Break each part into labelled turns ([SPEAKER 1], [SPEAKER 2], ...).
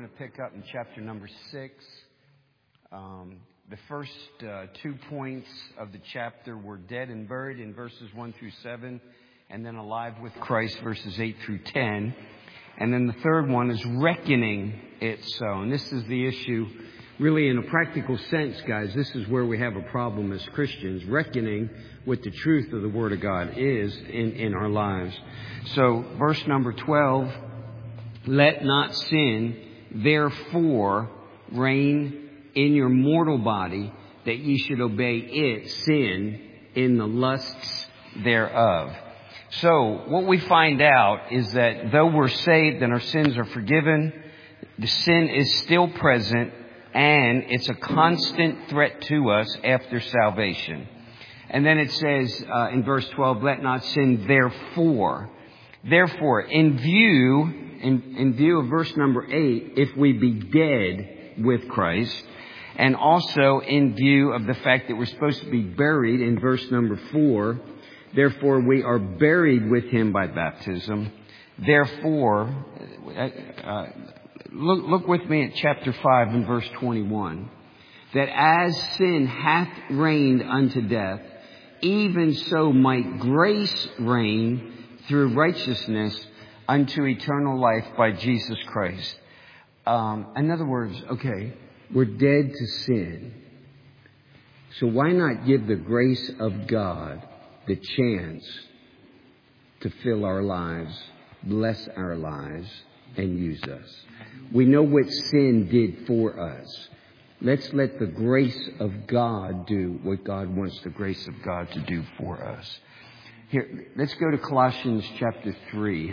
[SPEAKER 1] going to pick up in chapter number 6. The first 2 points of the chapter were dead and buried in verses 1 through 7, and then alive with Christ, verses 8 through 10. And then the third one is reckoning it so. And this is the issue, really in a practical sense, guys. This is where we have a problem as Christians, reckoning what the truth of the Word of God is in our lives. So verse number 12, let not sin therefore reign in your mortal body, that ye should obey it, sin, in the lusts thereof. So what we find out is that though we're saved and our sins are forgiven, the sin is still present, and it's a constant threat to us after salvation. And then it says in verse 12, let not sin therefore. Therefore, in view of verse number 8, if we be dead with Christ, and also in view of the fact that we're supposed to be buried in verse number 4, therefore we are buried with him by baptism. Therefore, look with me at chapter 5 and verse 21. That as sin hath reigned unto death, even so might grace reign through righteousness unto eternal life by Jesus Christ. In other words, okay, we're dead to sin. So why not give the grace of God the chance to fill our lives, bless our lives, and use us? We know what sin did for us. Let's let the grace of God do what God wants the grace of God to do for us. Here, let's go to Colossians chapter 3.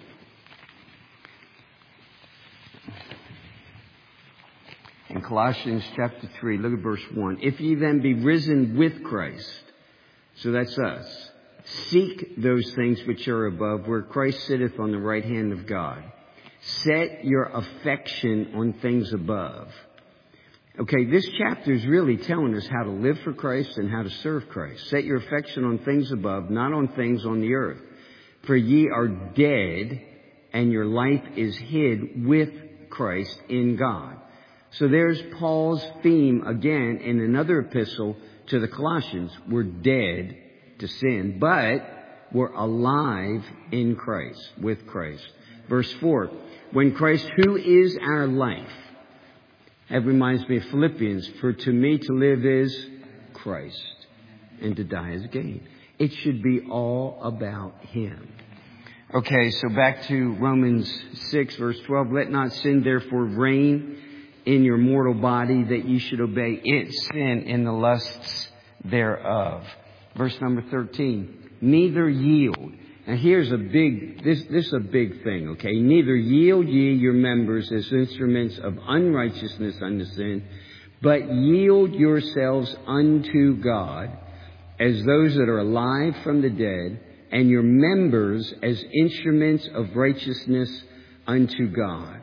[SPEAKER 1] In Colossians chapter 3, look at verse 1. If ye then be risen with Christ, so that's us, seek those things which are above, where Christ sitteth on the right hand of God. Set your affection on things above. Okay, this chapter is really telling us how to live for Christ and how to serve Christ. Set your affection on things above, not on things on the earth. For ye are dead, and your life is hid with Christ in God. So there's Paul's theme again in another epistle to the Colossians. We're dead to sin, but we're alive in Christ, with Christ. Verse 4, when Christ, who is our life, that reminds me of Philippians, for to me to live is Christ, and to die is gain. It should be all about Him. Okay, so back to Romans 6, verse 12. Let not sin therefore reign in your mortal body, that ye should obey it, sin, in the lusts thereof. Verse number 13. Neither yield. Now here's this is a big thing, okay? Neither yield ye your members as instruments of unrighteousness unto sin, but yield yourselves unto God as those that are alive from the dead, and your members as instruments of righteousness unto God.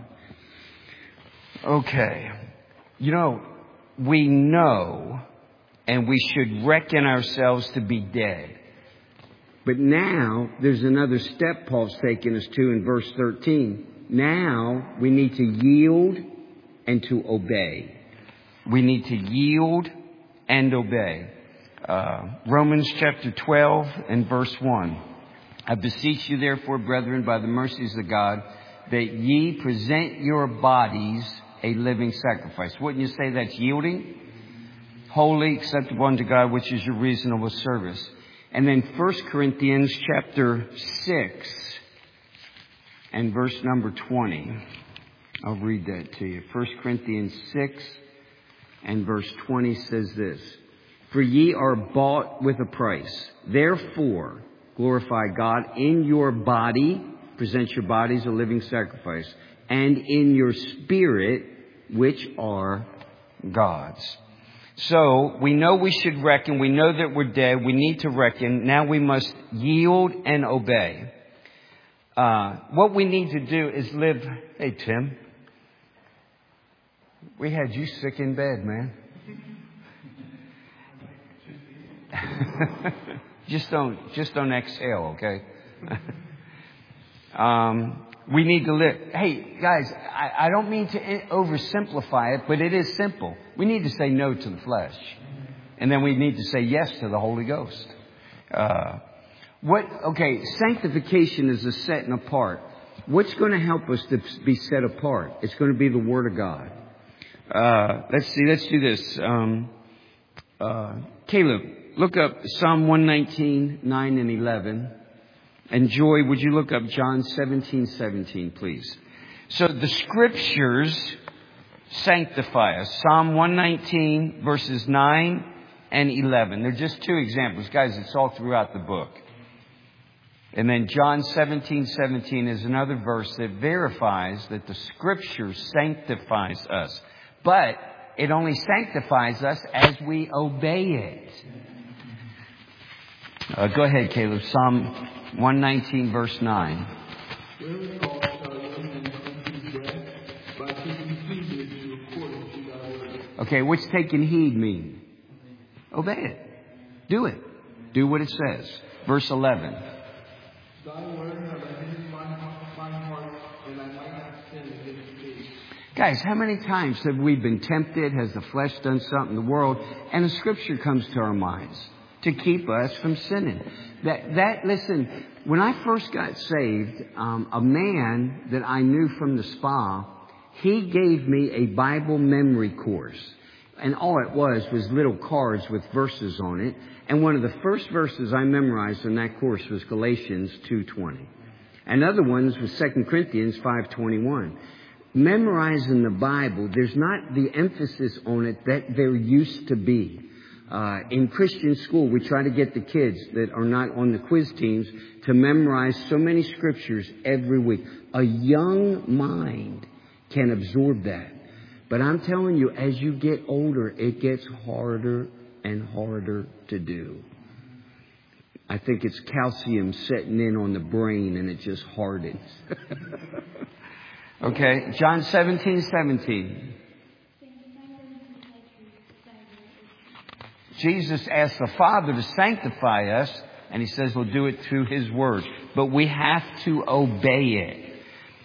[SPEAKER 1] Okay. We know and we should reckon ourselves to be dead. But now there's another step Paul's taking us to in verse 13. Now we need to yield and to obey. We need to yield and obey. Romans chapter 12 and verse 1. I beseech you therefore, brethren, by the mercies of God, that ye present your bodies a living sacrifice. Wouldn't you say that's yielding? Holy, acceptable unto God, which is your reasonable service. And then 1 Corinthians chapter 6 and verse number 20. I'll read that to you. 1 Corinthians 6 and verse 20 says this. For ye are bought with a price. Therefore, glorify God in your body. Present your bodies a living sacrifice. And in your spirit, which are God's. So we know we should reckon. We know that we're dead. We need to reckon. Now we must yield and obey. What we need to do is live. Hey, Tim. We had you sick in bed, man. Just don't exhale, okay? We need to live. Hey, guys, I don't mean to oversimplify it, but it is simple. We need to say no to the flesh. And then we need to say yes to the Holy Ghost. Sanctification is a setting apart. What's going to help us to be set apart? It's going to be the Word of God. Let's do this. Caleb, look up Psalm 119, 9 and 11. And Joy, would you look up John 17:17, please? So the Scriptures sanctify us. Psalm 119, verses 9 and 11. They're just two examples. Guys, it's all throughout the book. And then John 17:17 is another verse that verifies that the Scripture sanctifies us. But it only sanctifies us as we obey it. Go ahead, Caleb. Psalm 119, verse 9. Okay, what's taking heed mean? Obey it. Do it. Do what it says. Verse 11. Guys, how many times have we been tempted? Has the flesh done something in the world? And the Scripture comes to our minds to keep us from sinning. Listen, when I first got saved, a man that I knew from the spa, he gave me a Bible memory course. And all it was little cards with verses on it. And one of the first verses I memorized in that course was Galatians 2:20. Another one was 2 Corinthians 5:21. Memorizing the Bible, there's not the emphasis on it that there used to be. In Christian school, we try to get the kids that are not on the quiz teams to memorize so many scriptures every week. A young mind can absorb that. But I'm telling you, as you get older, it gets harder and harder to do. I think it's calcium setting in on the brain and it just hardens. Okay, John 17:17. Jesus asked the Father to sanctify us, and He says we'll do it through His Word. But we have to obey it.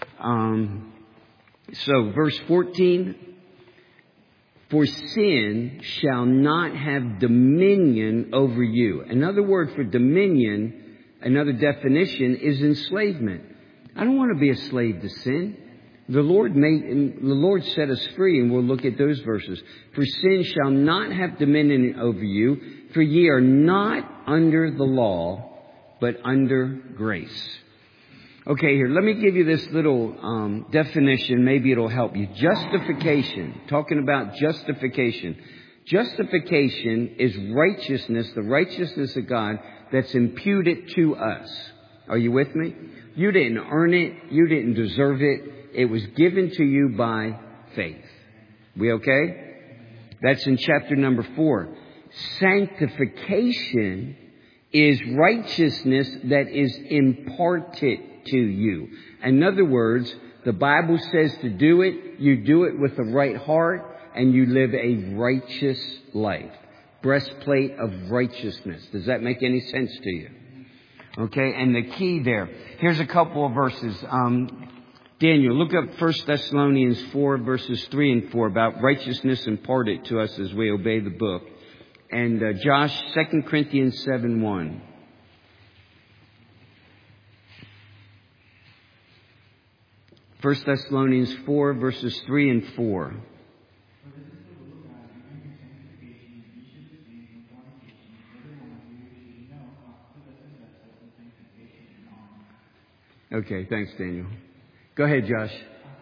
[SPEAKER 1] So, verse 14. For sin shall not have dominion over you. Another word for dominion, another definition, is enslavement. I don't want to be a slave to sin. The Lord set us free, and we'll look at those verses. For sin shall not have dominion over you, for ye are not under the law, but under grace. Okay, here, let me give you this little definition. Maybe it'll help you. Justification. Talking about justification. Justification is righteousness, the righteousness of God that's imputed to us. Are you with me? You didn't earn it. You didn't deserve it. It was given to you by faith. We okay? That's in chapter number 4. Sanctification is righteousness that is imparted to you. In other words, the Bible says to do it. You do it with the right heart and you live a righteous life. Breastplate of righteousness. Does that make any sense to you? Okay, and the key there. Here's a couple of verses. Daniel, look up 1 Thessalonians 4, verses 3 and 4 about righteousness imparted to us as we obey the book. And Josh, 2 Corinthians 7:1. First Thessalonians 4, verses 3 and 4. Okay, thanks, Daniel. Go ahead, Josh.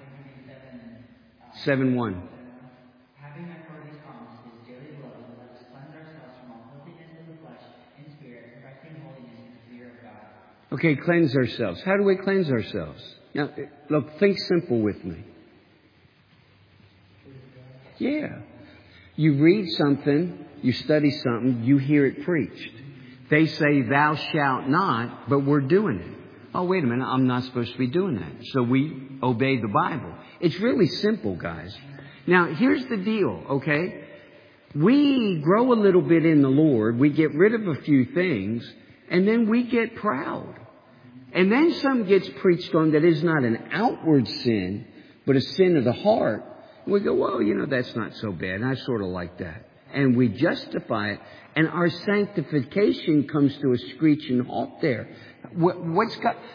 [SPEAKER 1] 7:1.
[SPEAKER 2] Having therefore these promises, dearly beloved, let us cleanse ourselves from all filthiness of the flesh and spirit, perfecting holiness in the fear of God.
[SPEAKER 1] Okay, cleanse ourselves. How do we cleanse ourselves? Now, look, think simple with me. Yeah. You read something, you study something, you hear it preached. They say, thou shalt not, but we're doing it. Oh, wait a minute, I'm not supposed to be doing that. So we obey the Bible. It's really simple, guys. Now, here's the deal, okay? We grow a little bit in the Lord, we get rid of a few things, and then we get proud. And then some gets preached on that is not an outward sin, but a sin of the heart. We go, well, that's not so bad. And I sort of like that. And we justify it. And our sanctification comes to a screeching halt there. What's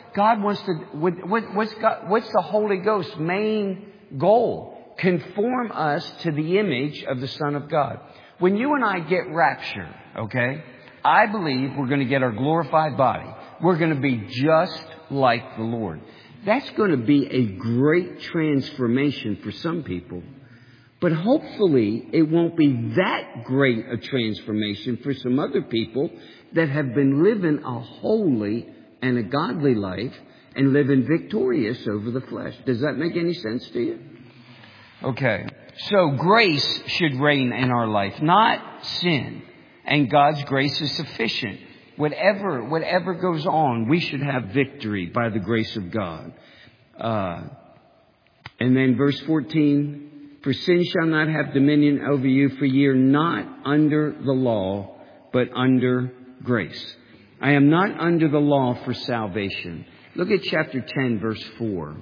[SPEAKER 1] the Holy Ghost's main goal? Conform us to the image of the Son of God. When you and I get raptured, okay, I believe we're going to get our glorified body. We're going to be just like the Lord. That's going to be a great transformation for some people. But hopefully it won't be that great a transformation for some other people that have been living a holy and a godly life and living victorious over the flesh. Does that make any sense to you? Okay. So grace should reign in our life, not sin. And God's grace is sufficient. Whatever goes on, we should have victory by the grace of God. And then verse 14, for sin shall not have dominion over you, for ye are not under the law, but under grace. I am not under the law for salvation. Look at chapter 10, verse 4.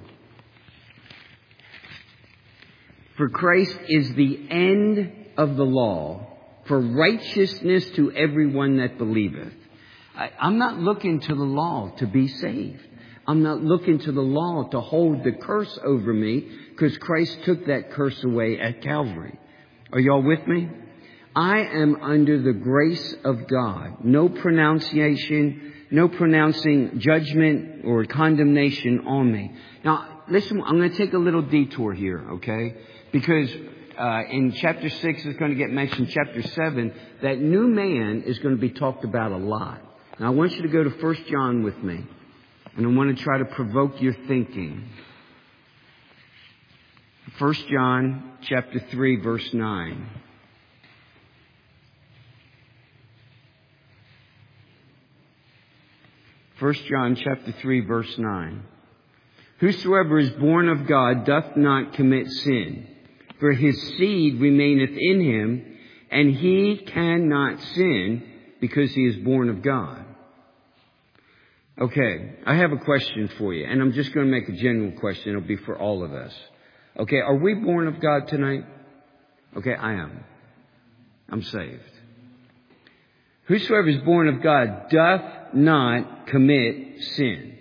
[SPEAKER 1] For Christ is the end of the law, for righteousness to everyone that believeth. I'm not looking to the law to be saved. I'm not looking to the law to hold the curse over me, because Christ took that curse away at Calvary. Are y'all with me? I am under the grace of God. No pronouncing judgment or condemnation on me. Now, listen, I'm going to take a little detour here, okay? Because in chapter 6, it's going to get mentioned, chapter 7, that new man is going to be talked about a lot. Now, I want you to go to 1 John with me. And I want to try to provoke your thinking. 1 John chapter 3, verse 9. First John chapter 3, verse 9. Whosoever is born of God doth not commit sin, for his seed remaineth in him, and he cannot sin because he is born of God. Okay, I have a question for you, and I'm just going to make a general question. It'll be for all of us. Okay, are we born of God tonight? Okay, I am. I'm saved. Whosoever is born of God doth not commit sin.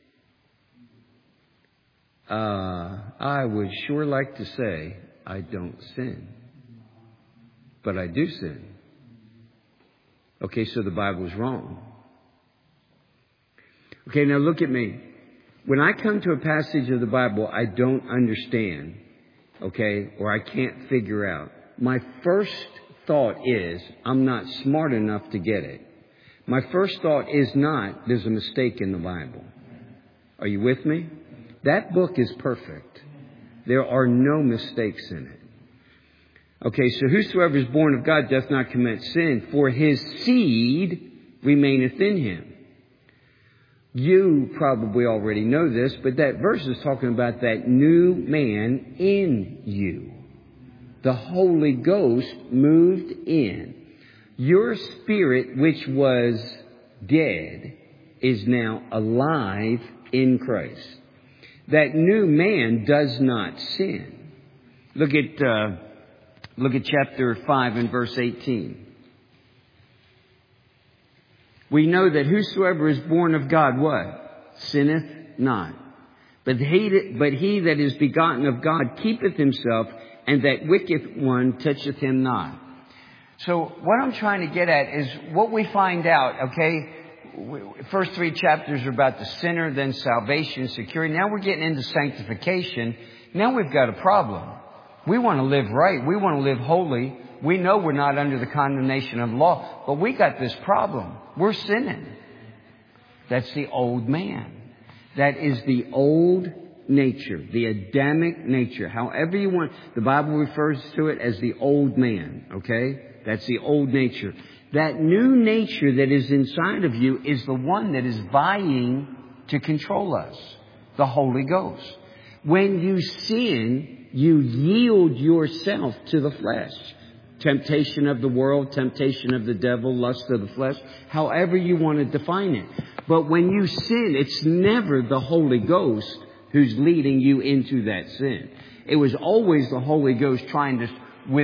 [SPEAKER 1] I would sure like to say I don't sin, but I do sin. Okay, so the Bible's wrong. Okay, now look at me. When I come to a passage of the Bible I don't understand, okay, or I can't figure out, my first thought is, I'm not smart enough to get it. My first thought is not, there's a mistake in the Bible. Are you with me? That book is perfect. There are no mistakes in it. Okay, so whosoever is born of God doth not commit sin, for his seed remaineth in him. You probably already know this, but that verse is talking about that new man in you. The Holy Ghost moved in. Your spirit, which was dead, is now alive in Christ. That new man does not sin. Look at chapter 5 and verse 18. We know that whosoever is born of God, what? Sinneth not. But he that is begotten of God keepeth himself, and that wicked one toucheth him not. So what I'm trying to get at is what we find out, okay? First 3 chapters are about the sinner, then salvation, security. Now we're getting into sanctification. Now we've got a problem. We want to live right. We want to live holy. We know we're not under the condemnation of the law, but we got this problem. We're sinning. That's the old man. That is the old nature, the Adamic nature. However you want, the Bible refers to it as the old man, okay? That's the old nature. That new nature that is inside of you is the one that is vying to control us, the Holy Ghost. When you sin, you yield yourself to the flesh. Temptation of the world, temptation of the devil, lust of the flesh, however you want to define it. But when you sin, it's never the Holy Ghost who's leading you into that sin. It was always the Holy Ghost trying to,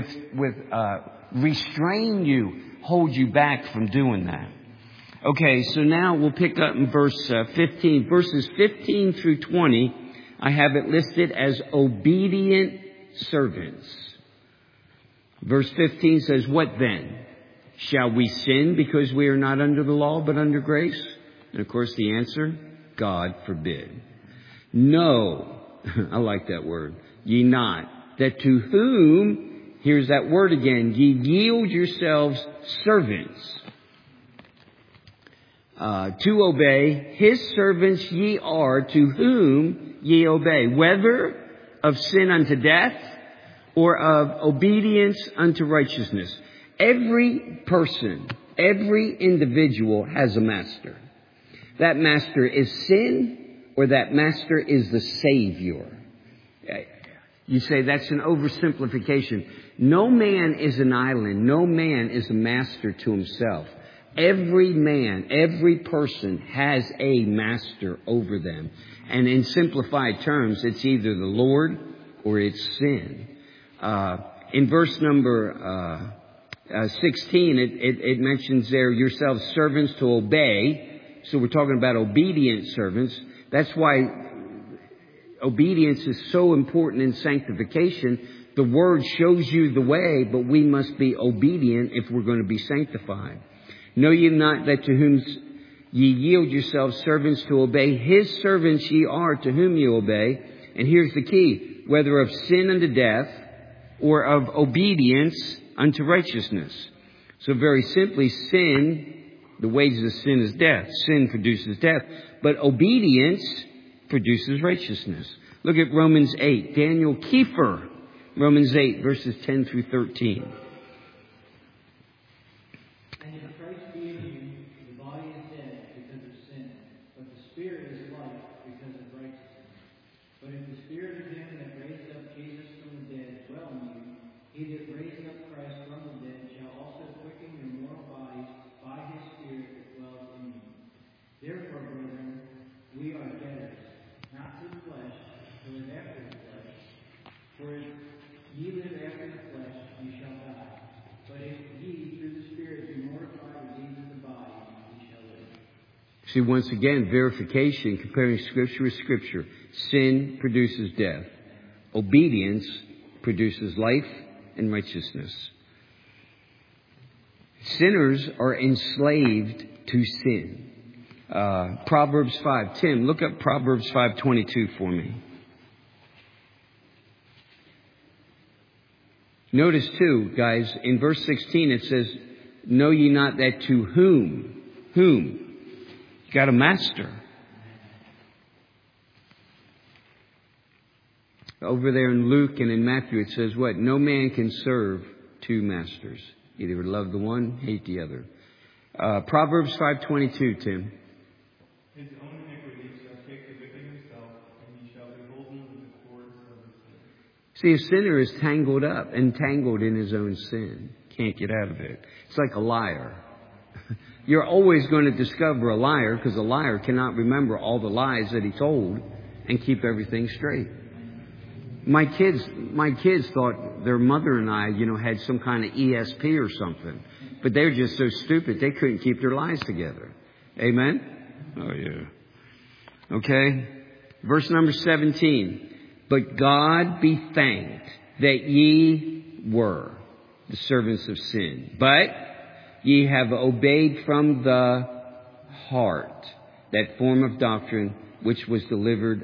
[SPEAKER 1] restrain you, hold you back from doing that. Okay, so now we'll pick up in verse 15. Verses 15 through 20, I have it listed as obedient servants. Verse 15 says, what then? Shall we sin because we are not under the law but under grace? And of course the answer, God forbid. No, I like that word, ye not, that to whom, here's that word again, ye yield yourselves servants, to obey, his servants ye are, to whom ye obey, whether of sin unto death or of obedience unto righteousness. Every person, every individual has a master. That master is sin, or that master is the Savior. You say that's an oversimplification. No man is an island. No man is a master to himself. Every man, every person has a master over them. And in simplified terms, it's either the Lord or it's sin. In verse number 16, it mentions there, yourselves servants to obey. So we're talking about obedient servants. That's why obedience is so important in sanctification. The Word shows you the way, but we must be obedient if we're going to be sanctified. Know ye not that to whom ye yield yourselves servants to obey, his servants ye are to whom ye obey. And here's the key, whether of sin unto death or of obedience unto righteousness. So very simply, sin, the wages of sin is death. Sin produces death. But obedience produces righteousness. Look at Romans 8. Daniel Kiefer, Romans 8, verses 10 through 13.
[SPEAKER 3] And if Christ be in you, the body is dead because of sin, but the Spirit is life because of righteousness. But if the Spirit of him that raised up Jesus from the dead dwell in you, he that raised up Christ from the dead shall also quicken your mortal bodies by his Spirit that dwells in you. Therefore, brethren, we are debtors, not to the flesh, to live after the flesh. For if ye live after the flesh, ye shall die. But if ye through the Spirit do mortify the deeds of the body, ye shall live.
[SPEAKER 1] See, once again, verification, comparing Scripture with Scripture. Sin produces death. Obedience produces life and righteousness. Sinners are enslaved to sin. Proverbs 5. Tim, look up Proverbs 5:22 for me. Notice too, guys, in verse 16 it says, know ye not that to whom? Whom? You got a master. Over there in Luke and in Matthew it says what? No man can serve two masters. Either love the one, hate the other. Proverbs 5:22, Tim.
[SPEAKER 4] His own iniquity shall take the wicked himself, and he shall be holden with the cords of the sinner.
[SPEAKER 1] See, a sinner is entangled in his own sin. Can't get out of it. It's like a liar. You're always going to discover a liar because a liar cannot remember all the lies that he told and keep everything straight. My kids thought their mother and I, had some kind of ESP or something. But they were just so stupid they couldn't keep their lies together. Amen? Oh, yeah. Okay. Verse number 17. But God be thanked that ye were the servants of sin. But ye have obeyed from the heart that form of doctrine which was delivered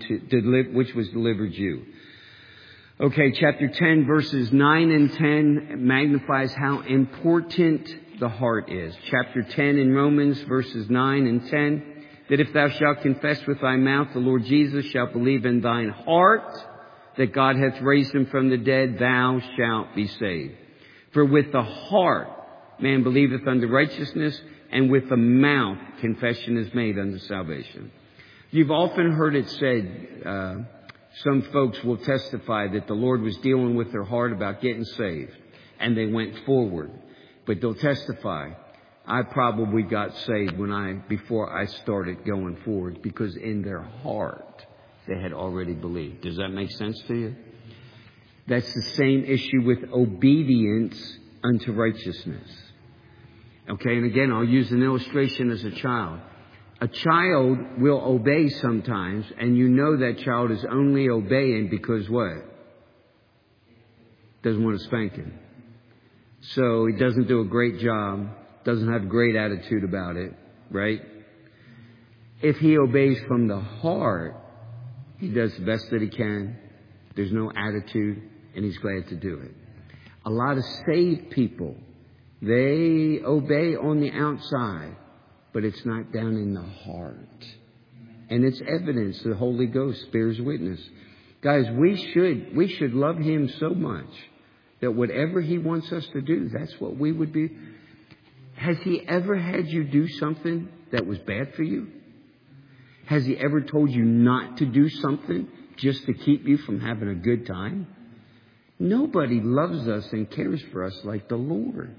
[SPEAKER 1] you. Okay, chapter 10, verses 9 and 10 magnifies how important the heart is. Chapter 10 in Romans, verses 9 and 10, that if thou shalt confess with thy mouth the Lord Jesus, shalt believe in thine heart that God hath raised him from the dead, thou shalt be saved. For with the heart man believeth unto righteousness, and with the mouth confession is made unto salvation. You've often heard it said, some folks will testify that the Lord was dealing with their heart about getting saved, and they went forward. But they'll testify, I probably got saved before I started going forward, because in their heart they had already believed. Does that make sense to you? That's the same issue with obedience unto righteousness. Okay, and again, I'll use an illustration as a child. A child will obey sometimes, and you know that child is only obeying because what? Doesn't want to spank him. So he doesn't do a great job, doesn't have a great attitude about it, right? If he obeys from the heart, he does the best that he can. There's no attitude, and he's glad to do it. A lot of saved people, they obey on the outside, but it's not down in the heart. And it's evidence the Holy Ghost bears witness. Guys, we should love Him so much that whatever He wants us to do, that's what we would be. Has He ever had you do something that was bad for you? Has He ever told you not to do something just to keep you from having a good time? Nobody loves us and cares for us like the Lord.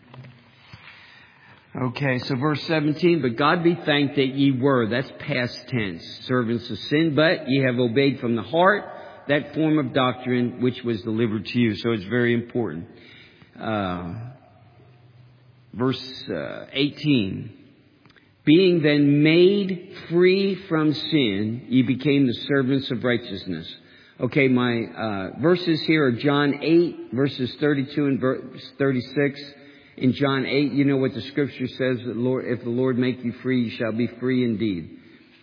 [SPEAKER 1] Okay, so verse 17, but God be thanked that ye were, that's past tense, servants of sin, but ye have obeyed from the heart that form of doctrine which was delivered to you. So it's very important. Verse 18, being then made free from sin, ye became the servants of righteousness. Okay, my verses here are John 8, verses 32 and verse 36. In John 8, you know what the scripture says, that Lord, if the Lord make you free, you shall be free indeed.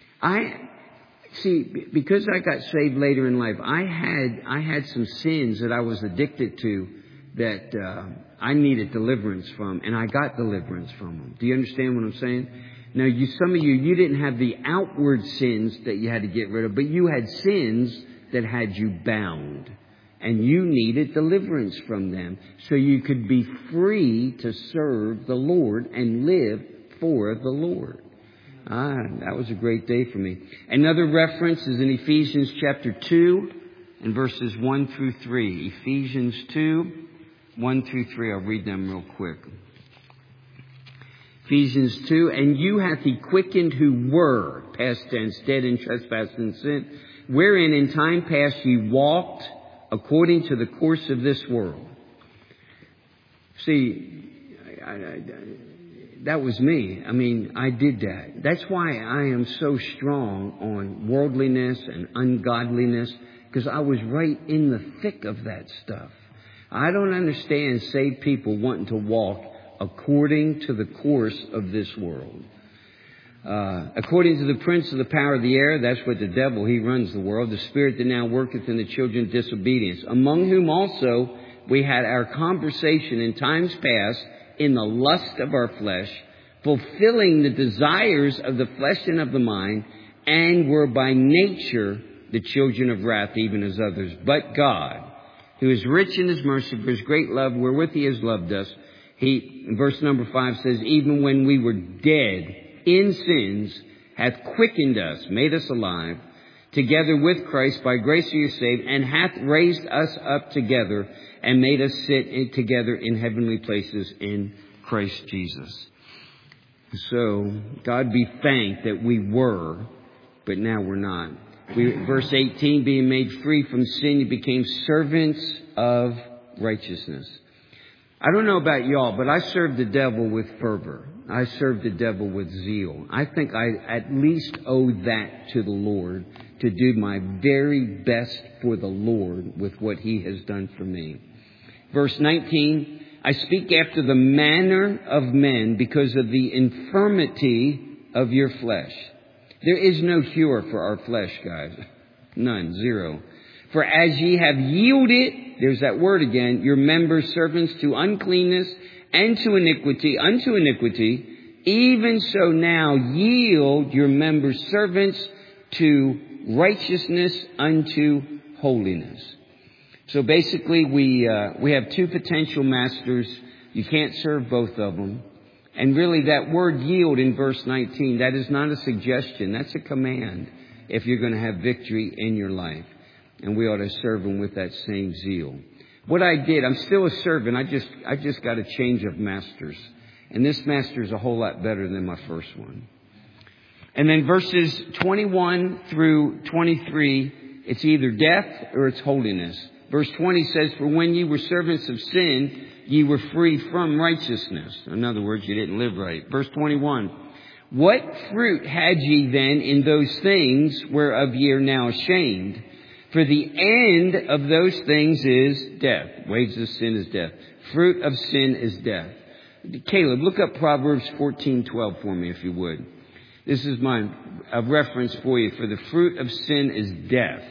[SPEAKER 1] Because I got saved later in life, I had some sins that I was addicted to that I needed deliverance from, and I got deliverance from them. Do you understand what I'm saying? Now, some of you didn't have the outward sins that you had to get rid of, but you had sins that had you bound. And you needed deliverance from them so you could be free to serve the Lord and live for the Lord. That was a great day for me. Another reference is in Ephesians chapter 2 and verses 1 through 3. Ephesians 2, 1 through 3. I'll read them real quick. Ephesians 2, and you hath He quickened who were, past tense, dead in trespass and sin, wherein in time past ye walked according to the course of this world. See, that was me. I did that. That's why I am so strong on worldliness and ungodliness, because I was right in the thick of that stuff. I don't understand saved people wanting to walk according to the course of this world. According to the prince of the power of the air, that's what the devil, he runs the world, the spirit that now worketh in the children of disobedience, among whom also we had our conversation in times past in the lust of our flesh, fulfilling the desires of the flesh and of the mind, and were by nature the children of wrath, even as others. But God, who is rich in His mercy for His great love, wherewith He has loved us, verse number 5 says, even when we were dead in sins, hath quickened us, made us alive, together with Christ, by grace are you saved, and hath raised us up together, and made us sit together in heavenly places in Christ Jesus. So, God be thanked that we were, but now we're not. Verse 18, being made free from sin, you became servants of righteousness. I don't know about y'all, but I served the devil with fervor. I served the devil with zeal. I think I at least owe that to the Lord, to do my very best for the Lord with what He has done for me. Verse 19, I speak after the manner of men because of the infirmity of your flesh. There is no cure for our flesh, guys. None, zero. For as ye have yielded, there's that word again, your members servants to uncleanness and to iniquity, unto iniquity, even so now yield your members servants to righteousness unto holiness. So basically we have two potential masters. You can't serve both of them. And really that word yield in verse 19, that is not a suggestion. That's a command if you're going to have victory in your life. And we ought to serve Him with that same zeal. What I did, I'm still a servant. I just got a change of masters. And this master is a whole lot better than my first one. And then verses 21 through 23, it's either death or it's holiness. Verse 20 says, for when ye were servants of sin, ye were free from righteousness. In other words, you didn't live right. Verse 21, what fruit had ye then in those things whereof ye are now ashamed? For the end of those things is death. Wages of sin is death. Fruit of sin is death. Caleb, look up Proverbs 14:12 for me, if you would. This is a reference for you. For the fruit of sin is death.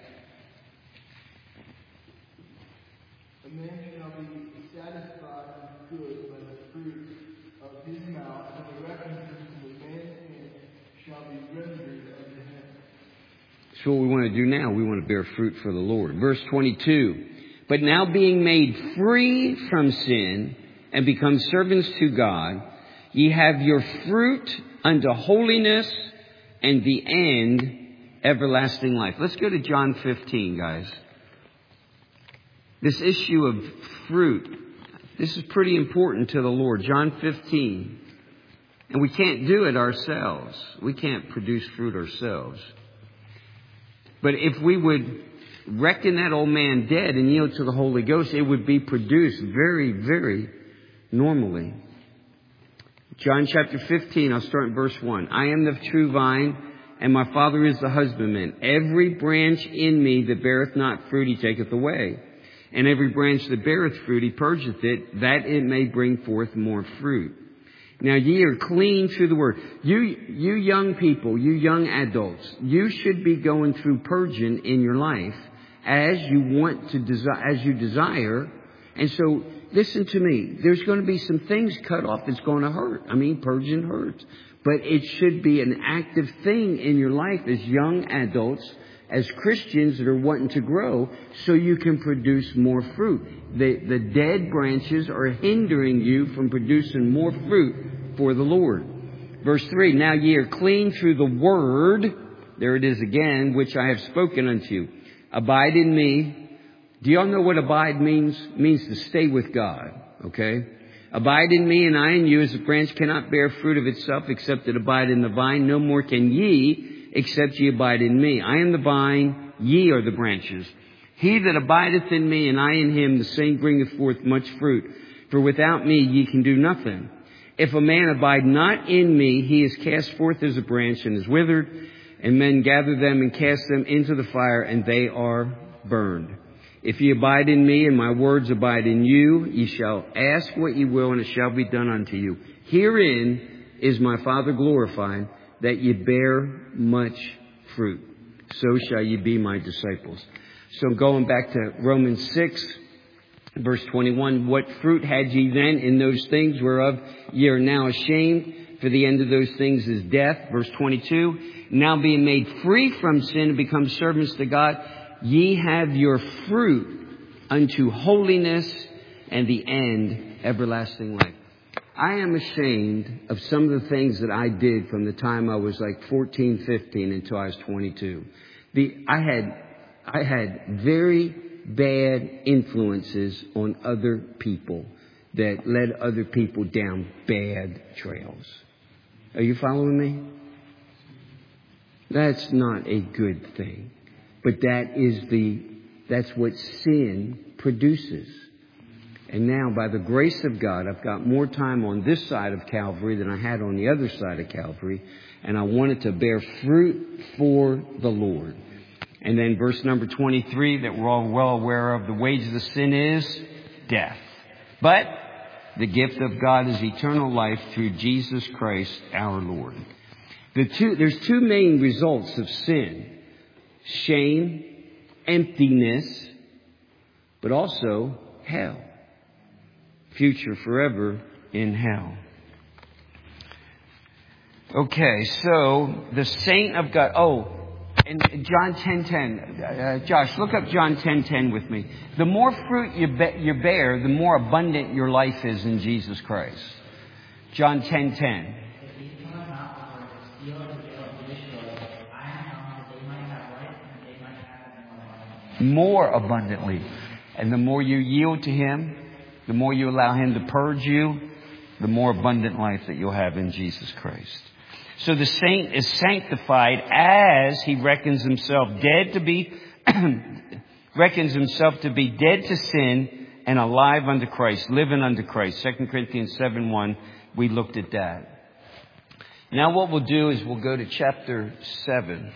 [SPEAKER 5] A man shall be satisfied with good by the fruit of his mouth, and the recompense of a man's hand shall be rendered unto him.
[SPEAKER 1] That's what we want to do now. We want to bear fruit for the Lord. Verse 22. But now being made free from sin and become servants to God, ye have your fruit unto holiness, and the end everlasting life. Let's go to John 15, guys. This issue of fruit, this is pretty important to the Lord. John 15. And we can't do it ourselves. We can't produce fruit ourselves. But if we would reckon that old man dead and yield to the Holy Ghost, it would be produced very, very normally. John chapter 15, I'll start in verse 1. I am the true vine, and my Father is the husbandman. Every branch in me that beareth not fruit, he taketh away. And every branch that beareth fruit, he purgeth it, that it may bring forth more fruit. Now ye are clean through the word. You young people, you young adults, you should be going through purging in your life as you want to desire. And so, listen to me. There's going to be some things cut off that's going to hurt. I mean, purging hurts. But it should be an active thing in your life as young adults, as Christians that are wanting to grow, so you can produce more fruit. The dead branches are hindering you from producing more fruit for the Lord. Verse 3, now ye are clean through the word, there it is again, which I have spoken unto you. Abide in me. Do y'all know what abide means? It means to stay with God. Okay? Abide in me and I in you, as a branch cannot bear fruit of itself except it abide in the vine. No more can ye except ye abide in me. I am the vine, ye are the branches. He that abideth in me and I in him, the same bringeth forth much fruit. For without me ye can do nothing. If a man abide not in me, he is cast forth as a branch and is withered, and men gather them and cast them into the fire, and they are burned. If ye abide in me, and my words abide in you, ye shall ask what ye will, and it shall be done unto you. Herein is my Father glorified, that ye bear much fruit. So shall ye be my disciples. So going back to Romans 6, verse 21, what fruit had ye then in those things whereof ye are now ashamed? For the end of those things is death. Verse 22, now being made free from sin and become servants to God, ye have your fruit unto holiness, and the end everlasting life. I am ashamed of some of the things that I did from the time I was like 14, 15 until I was 22. I had very bad influences on other people that led other people down bad trails. Are you following me? That's not a good thing. But that's what sin produces. And now, by the grace of God, I've got more time on this side of Calvary than I had on the other side of Calvary. And I wanted to bear fruit for the Lord. And then verse number 23 that we're all well aware of, the wages of sin is death. But the gift of God is eternal life through Jesus Christ our Lord. There's two main results of sin. Shame, emptiness, but also hell. Future forever in hell. Okay, so the saint of God. Oh, and John 10:10. Josh, look up John 10:10 with me. The more fruit you bear, the more abundant your life is in Jesus Christ. John 10:10. More abundantly. And the more you yield to Him, the more you allow Him to purge you, the more abundant life that you'll have in Jesus Christ. So the saint is sanctified as he reckons himself to be dead to sin and alive unto Christ, living unto Christ. 2 Corinthians 7:1, we looked at that. Now what we'll do is we'll go to chapter 7.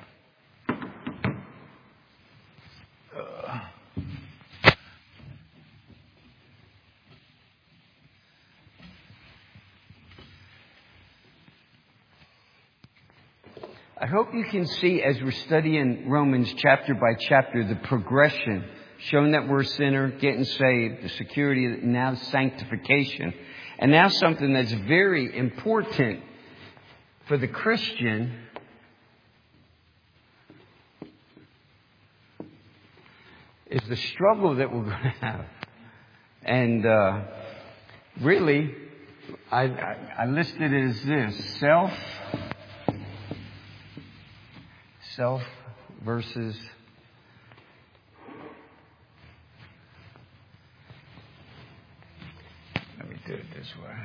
[SPEAKER 1] I hope you can see as we're studying Romans chapter by chapter the progression, showing that we're a sinner, getting saved, the security, now sanctification. And now something that's very important for the Christian is the struggle that we're going to have. And really, I listed it as this: self versus let me do it this way.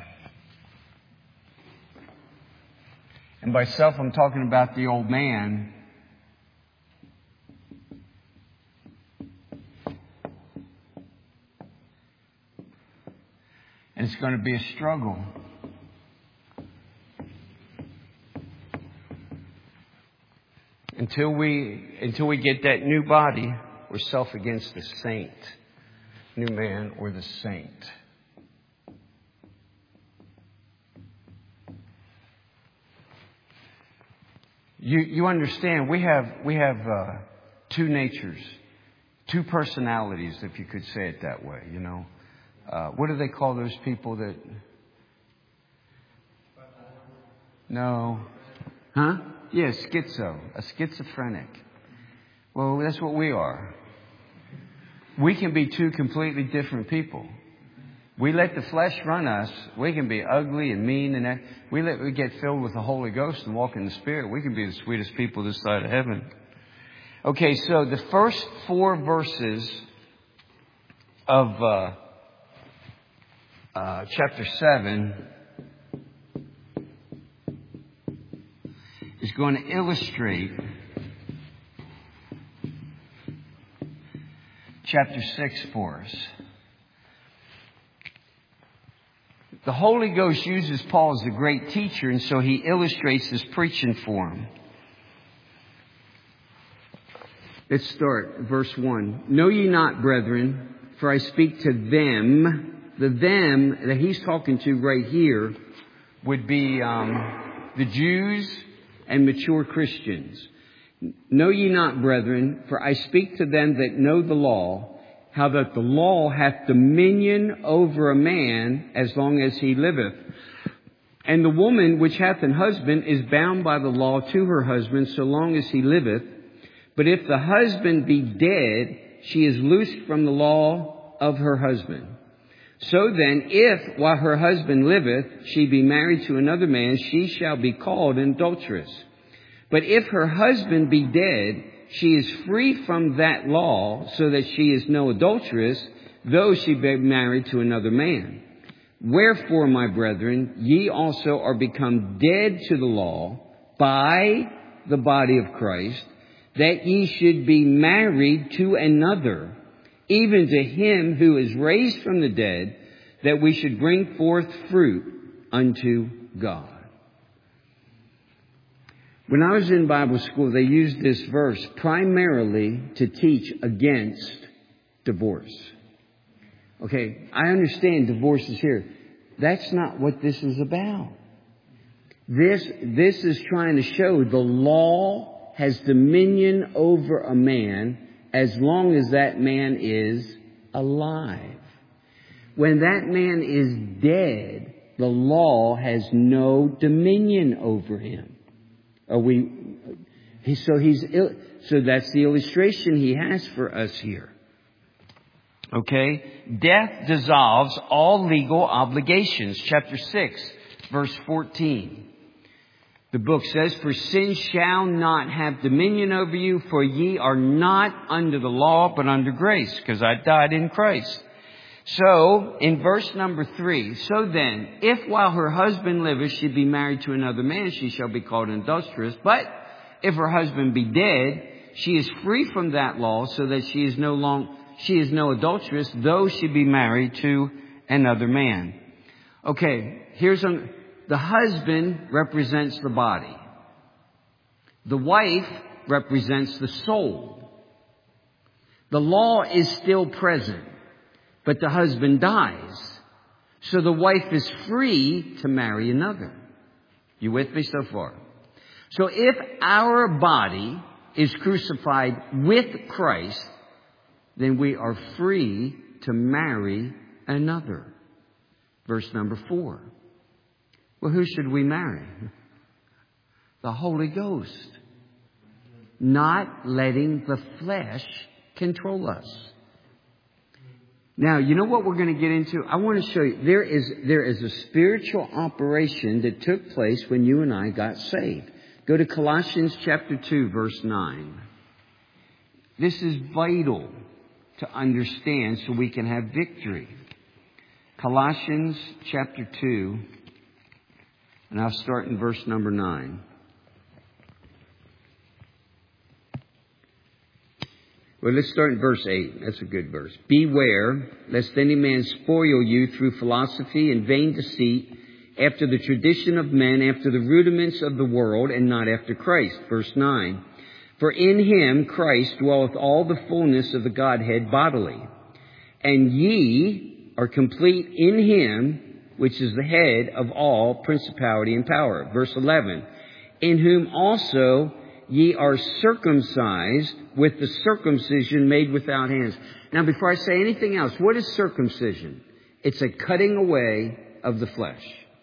[SPEAKER 1] And by self, I'm talking about the old man. And it's going to be a struggle. Until we get that new body, we're self against the saint. New man or the saint. You understand, we have two natures, two personalities, if you could say it that way, you know. What do they call those people that... No. Huh? Yeah, schizo. A schizophrenic. Well, that's what we are. We can be two completely different people. We let the flesh run us. We can be ugly and mean and that. We get filled with the Holy Ghost and walk in the Spirit. We can be the sweetest people this side of heaven. Okay, so the first 4 verses of chapter 7 is going to illustrate chapter 6 for us. The Holy Ghost uses Paul as a great teacher, and so he illustrates his preaching for him. Let's start, verse 1. Know ye not, brethren, for I speak to them. The them that he's talking to right here would be the Jews and mature Christians. Know ye not, brethren, for I speak to them that know the law, how that the law hath dominion over a man as long as he liveth. And the woman which hath an husband is bound by the law to her husband so long as he liveth. But if the husband be dead, she is loosed from the law of her husband. So then, if while her husband liveth, she be married to another man, she shall be called an adulteress. But if her husband be dead, she is free from that law, so that she is no adulteress, though she be married to another man. Wherefore, my brethren, ye also are become dead to the law by the body of Christ, that ye should be married to another, even to him who is raised from the dead, that we should bring forth fruit unto God. When I was in Bible school, they used this verse primarily to teach against divorce. Okay, I understand divorce is here. That's not what this is about. This is trying to show the law has dominion over a man as long as that man is alive. When that man is dead, the law has no dominion over him. So that's the illustration he has for us here. Okay? Death dissolves all legal obligations. Chapter 6, verse 14. The book says, for sin shall not have dominion over you, for ye are not under the law, but under grace, because I died in Christ. So, in verse number 3, so then, if while her husband liveth she be married to another man, she shall be called an adulteress. But if her husband be dead, she is free from that law, so that she is no adulteress, though she be married to another man. Okay, the husband represents the body. The wife represents the soul. The law is still present, but the husband dies. So the wife is free to marry another. You with me so far? So if our body is crucified with Christ, then we are free to marry another. Verse number 4. Well, who should we marry? The Holy Ghost. Not letting the flesh control us. Now, you know what we're going to get into? I want to show you. There is a spiritual operation that took place when you and I got saved. Go to Colossians chapter 2, verse 9. This is vital to understand so we can have victory. Colossians chapter 2, and I'll start in verse number 9. Well, let's start in verse 8. That's a good verse. Beware, lest any man spoil you through philosophy and vain deceit, after the tradition of men, after the rudiments of the world, and not after Christ. Verse 9. For in him, Christ, dwelleth all the fullness of the Godhead bodily. And ye are complete in him, which is the head of all principality and power. Verse 11. In whom also ye are circumcised with the circumcision made without hands. Now, before I say anything else, what is circumcision? It's a cutting away of the flesh.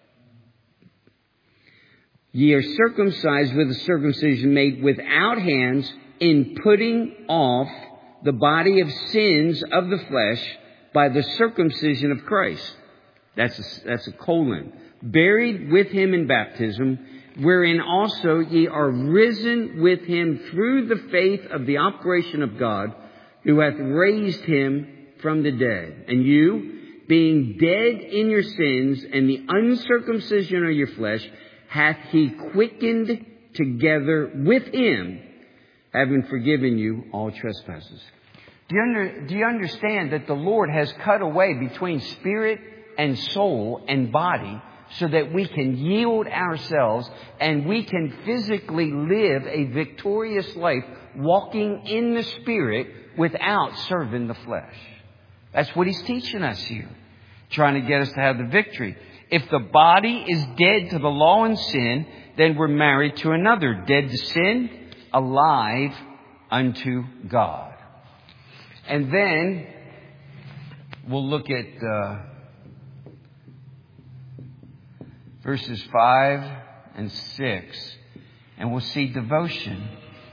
[SPEAKER 1] Ye are circumcised with the circumcision made without hands, in putting off the body of sins of the flesh by the circumcision of Christ. That's a colon. Buried with him in baptism, wherein also ye are risen with him through the faith of the operation of God, who hath raised him from the dead. And you, being dead in your sins and the uncircumcision of your flesh, hath he quickened together with him, having forgiven you all trespasses. Do you understand that the Lord has cut away between spirit and soul and body, so that we can yield ourselves and we can physically live a victorious life walking in the Spirit without serving the flesh? That's what he's teaching us here, trying to get us to have the victory. If the body is dead to the law and sin, then we're married to another. Dead to sin, alive unto God. And then we'll look at verses 5 and 6, and we'll see devotion.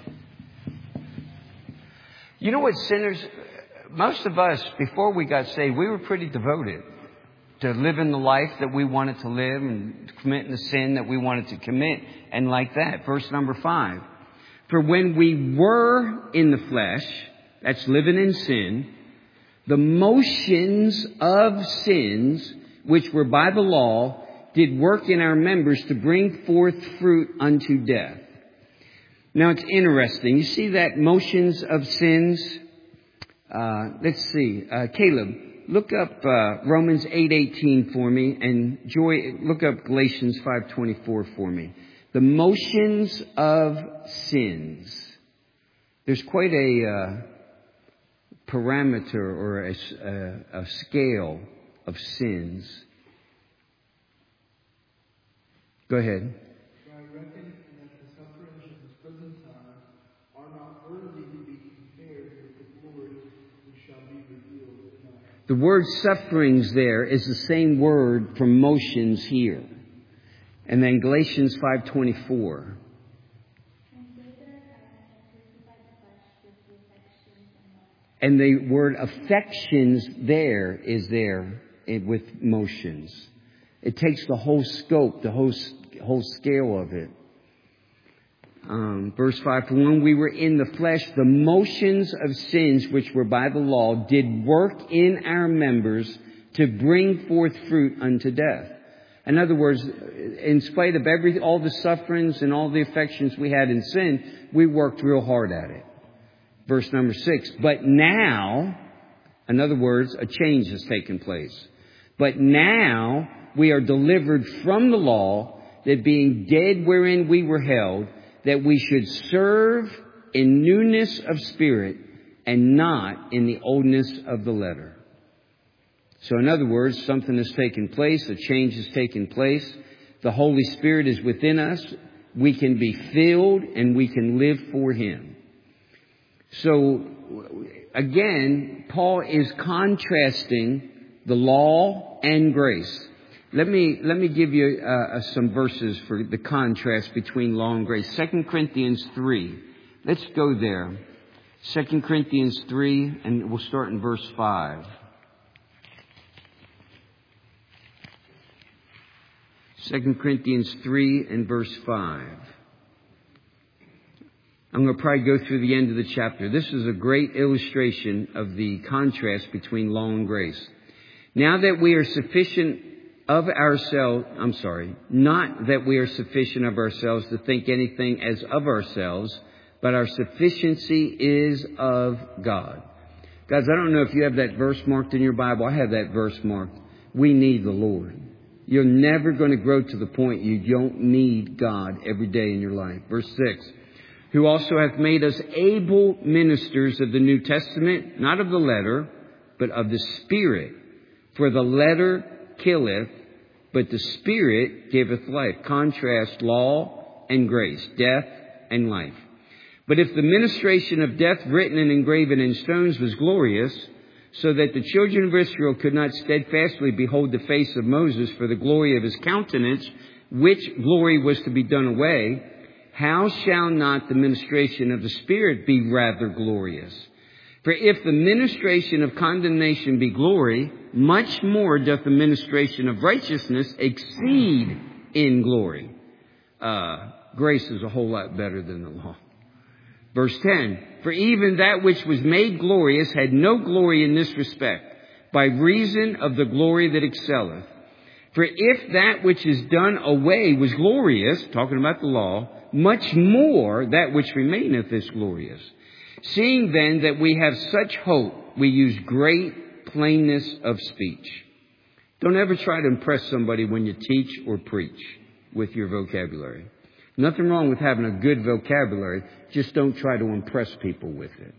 [SPEAKER 1] You know what, sinners, most of us, before we got saved, we were pretty devoted to living the life that we wanted to live and committing the sin that we wanted to commit, and like that. Verse number 5. For when we were in the flesh, that's living in sin, the motions of sins, which were by the law, did work in our members to bring forth fruit unto death. Now it's interesting. You see that motions of sins? Let's see. Caleb, look up Romans 8:18 for me, and Joy, look up Galatians 5:24 for me. The motions of sins. There's quite a parameter or a scale of sins. Go ahead.
[SPEAKER 5] For I reckon that the sufferings of this present time are not worthy to be compared with the glory which shall be revealed in us.
[SPEAKER 1] The word sufferings there is the same word for motions here. And then Galatians 5:24. And the word affections there is there with motions. It takes the whole scope, the whole scale of it. Verse 5, for when we were in the flesh, the motions of sins which were by the law did work in our members to bring forth fruit unto death. In other words, in spite of all the sufferings and all the affections we had in sin, we worked real hard at it. Verse number 6, but now, in other words, a change has taken place. But now we are delivered from the law, that being dead wherein we were held, that we should serve in newness of spirit and not in the oldness of the letter. So in other words, something has taken place, a change has taken place. The Holy Spirit is within us. We can be filled and we can live for Him. So again, Paul is contrasting the law and grace. Let me give you some verses for the contrast between law and grace. 2 Corinthians 3. Let's go there. 2 Corinthians 3, and we'll start in verse 5. 2 Corinthians 3 and verse 5. I'm going to probably go through the end of the chapter. This is a great illustration of the contrast between law and grace. Now that we are sufficient of ourselves, not that we are sufficient of ourselves to think anything as of ourselves, but our sufficiency is of God. Guys, I don't know if you have that verse marked in your Bible. I have that verse marked. We need the Lord. You're never going to grow to the point you don't need God every day in your life. Verse 6. Who also hath made us able ministers of the New Testament, not of the letter, but of the Spirit. For the letter killeth, but the Spirit giveth life. Contrast law and grace, death and life. But if the ministration of death written and engraven in stones was glorious, so that the children of Israel could not steadfastly behold the face of Moses for the glory of his countenance, which glory was to be done away, how shall not the ministration of the Spirit be rather glorious? For if the ministration of condemnation be glory, much more doth the ministration of righteousness exceed in glory. Grace is a whole lot better than the law. Verse 10, for even that which was made glorious had no glory in this respect, by reason of the glory that excelleth. For if that which is done away was glorious, talking about the law, much more that which remaineth is glorious. Seeing then that we have such hope, we use great plainness of speech. Don't ever try to impress somebody when you teach or preach with your vocabulary. Nothing wrong with having a good vocabulary. Just don't try to impress people with it.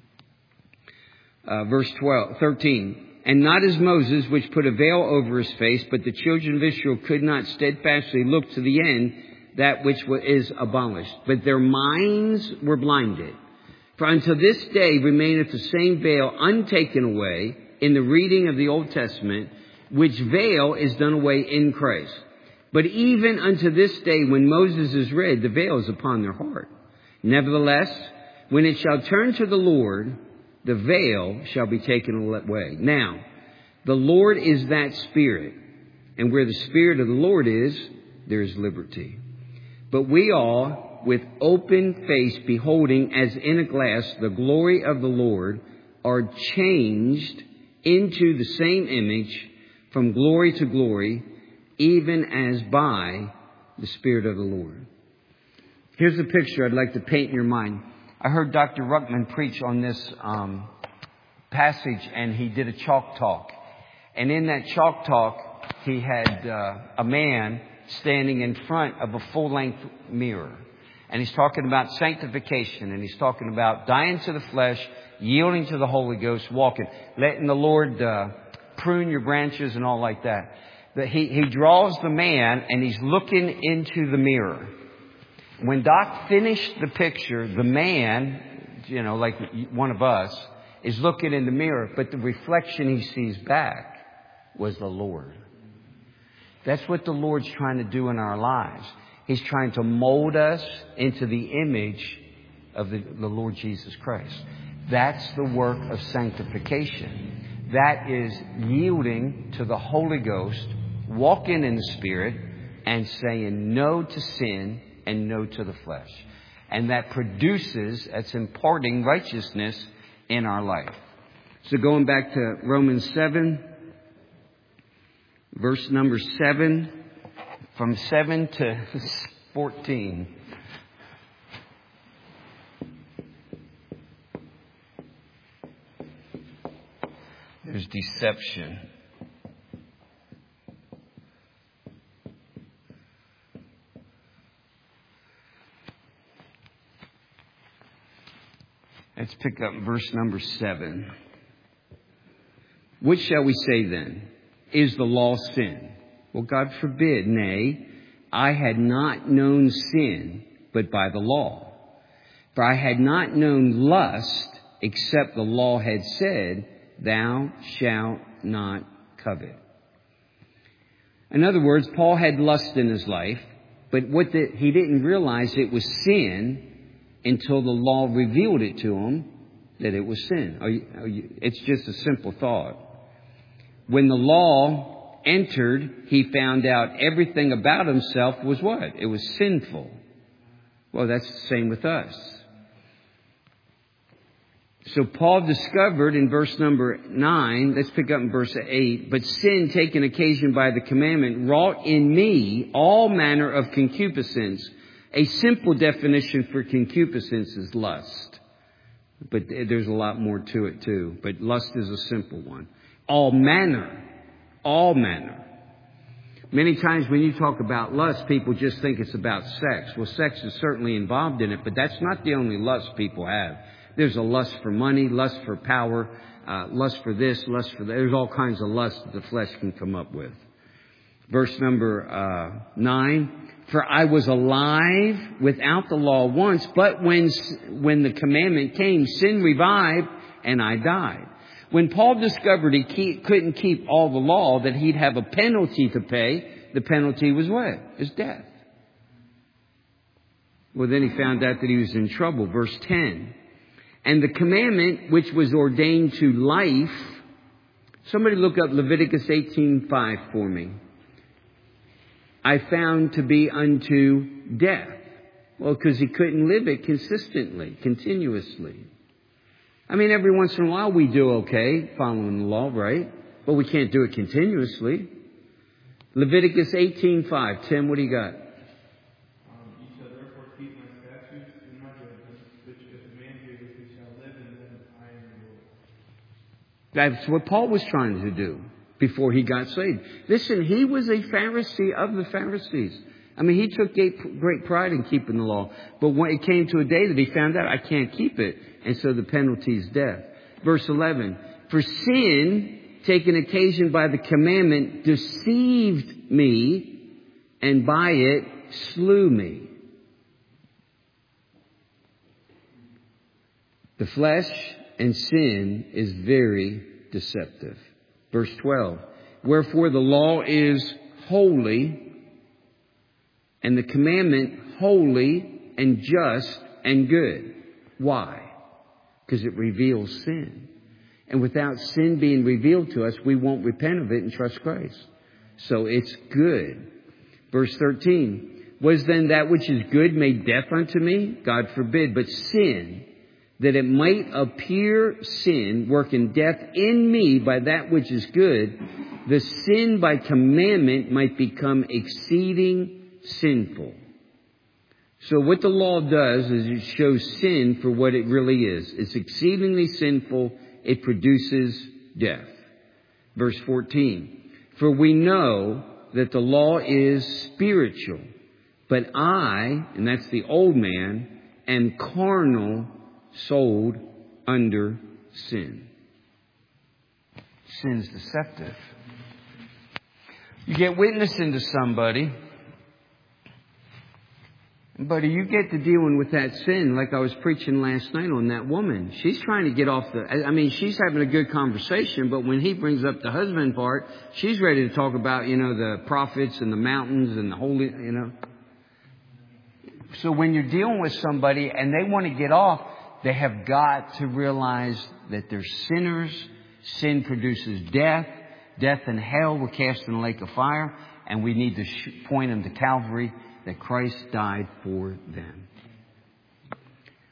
[SPEAKER 1] Verse 13. And not as Moses, which put a veil over his face, but the children of Israel could not steadfastly look to the end, that which is abolished. But their minds were blinded. For until this day remaineth the same veil untaken away in the reading of the Old Testament, which veil is done away in Christ. But even unto this day, when Moses is read, the veil is upon their heart. Nevertheless, when it shall turn to the Lord, the veil shall be taken away. Now, the Lord is that Spirit, and where the Spirit of the Lord is, there is liberty. But we all, with open face, beholding as in a glass the glory of the Lord, are changed into the same image from glory to glory, even as by the Spirit of the Lord. Here's a picture I'd like to paint in your mind. I heard Dr. Ruckman preach on this passage, and he did a chalk talk. And in that chalk talk, he had a man standing in front of a full-length mirror. And he's talking about sanctification, and he's talking about dying to the flesh, yielding to the Holy Ghost, walking, letting the Lord prune your branches and all like that. That he draws the man, and he's looking into the mirror. When Doc finished the picture, the man, like one of us, is looking in the mirror, but the reflection he sees back was the Lord. That's what the Lord's trying to do in our lives. He's trying to mold us into the image of the Lord Jesus Christ. That's the work of sanctification. That is yielding to the Holy Ghost, walking in the Spirit, and saying no to sin and no to the flesh. And that's imparting righteousness in our life. So going back to Romans 7, verse number 7, from 7 to 14. There's deception. Let's pick up verse number 7. What shall we say then? Is the law sin? Well, God forbid. Nay, I had not known sin but by the law. For I had not known lust except the law had said, thou shalt not covet. In other words, Paul had lust in his life, but he didn't realize it was sin until the law revealed it to him that it was sin. It's just a simple thought. When the law entered, he found out everything about himself was what? It was sinful. Well, that's the same with us. So Paul discovered in verse number 9, let's pick up in verse 8, but sin taken occasion by the commandment wrought in me all manner of concupiscence. A simple definition for concupiscence is lust. But there's a lot more to it too. But lust is a simple one. All manner. All manner. Many times when you talk about lust, people just think it's about sex. Well, sex is certainly involved in it, but that's not the only lust people have. There's a lust for money, lust for power, lust for this, lust for that. There's all kinds of lust that the flesh can come up with. Verse number 9. For I was alive without the law once, but when the commandment came, sin revived and I died. When Paul discovered he couldn't keep all the law, that he'd have a penalty to pay, the penalty was what? Is death. Well, then he found out that he was in trouble. Verse 10. And the commandment which was ordained to life, somebody look up Leviticus 18:5 for me. I found to be unto death. Well, because he couldn't live it consistently, continuously. I mean, every once in a while we do okay, following the law, right? But we can't do it continuously. Leviticus 18:5. Tim, what do you got?
[SPEAKER 4] Ye shall therefore keep my statutes and my judgments, which if a man heareth, he shall live, and then I am the Lord.
[SPEAKER 1] That's what Paul was trying to do before he got saved. Listen, he was a Pharisee of the Pharisees. I mean, he took great pride in keeping the law. But when it came to a day that he found out, I can't keep it. And so the penalty is death. Verse 11. For sin, taken occasion by the commandment, deceived me, and by it slew me. The flesh and sin is very deceptive. Verse 12. Wherefore the law is holy, and the commandment holy and just and good. Why? Because it reveals sin. And without sin being revealed to us, we won't repent of it and trust Christ. So it's good. Verse 13. Was then that which is good made death unto me? God forbid. But sin, that it might appear sin, working death in me by that which is good, the sin by commandment might become exceeding sinful. So what the law does is it shows sin for what it really is. It's exceedingly sinful. It produces death. Verse 14. For we know that the law is spiritual, but I, and that's the old man, am carnal, sold under sin. Sin's deceptive. You get witnessing to somebody, buddy, you get to dealing with that sin like I was preaching last night on that woman. She's trying to get off she's having a good conversation, but when he brings up the husband part, she's ready to talk about, the prophets and the mountains and the holy, So when you're dealing with somebody and they want to get off, they have got to realize that they're sinners. Sin produces death. Death and hell were cast in the lake of fire. And we need to point them to Calvary, that Christ died for them.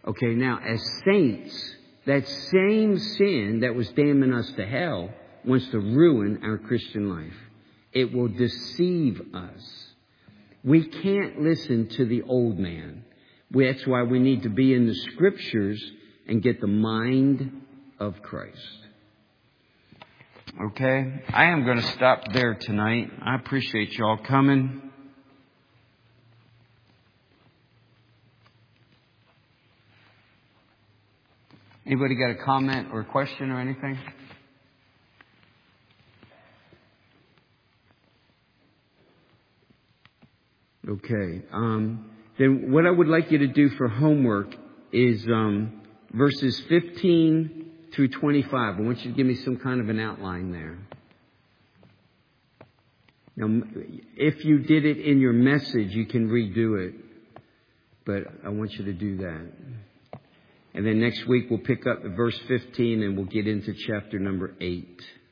[SPEAKER 1] Okay, now as saints, that same sin that was damning us to hell wants to ruin our Christian life. It will deceive us. We can't listen to the old man. That's why we need to be in the Scriptures and get the mind of Christ. Okay, I am going to stop there tonight. I appreciate y'all coming. Anybody got a comment or a question or anything? Okay. Then what I would like you to do for homework is verses 15 through 25. I want you to give me some kind of an outline there. Now, if you did it in your message, you can redo it. But I want you to do that. And then next week we'll pick up at verse 15 and we'll get into chapter number 8.